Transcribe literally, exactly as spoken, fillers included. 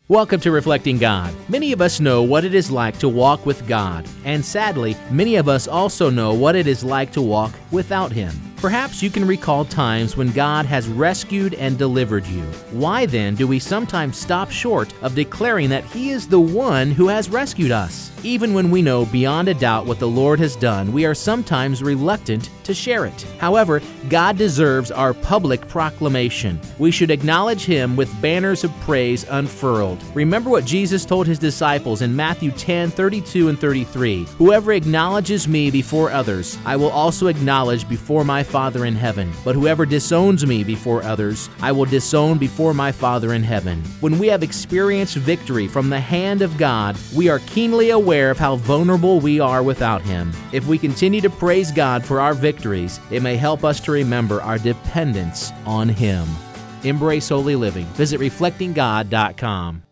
Welcome to Reflecting God. Many of us know what it is like to walk with God, and sadly, many of us also know what it is like to walk without Him. Perhaps you can recall times when God has rescued and delivered you. Why then do we sometimes stop short of declaring that He is the one who has rescued us? Even when we know beyond a doubt what the Lord has done, we are sometimes reluctant to share it. However, God deserves our public proclamation. We should acknowledge Him with banners of praise unfurled. Remember what Jesus told His disciples in Matthew ten, thirty-two and thirty-three. Whoever acknowledges me before others, I will also acknowledge before my Father in heaven. But whoever disowns me before others, I will disown before my Father in heaven. When we have experienced victory from the hand of God, we are keenly aware of how vulnerable we are without Him. If we continue to praise God for our victories, it may help us to remember our dependence on Him. Embrace holy living. Visit reflecting god dot com.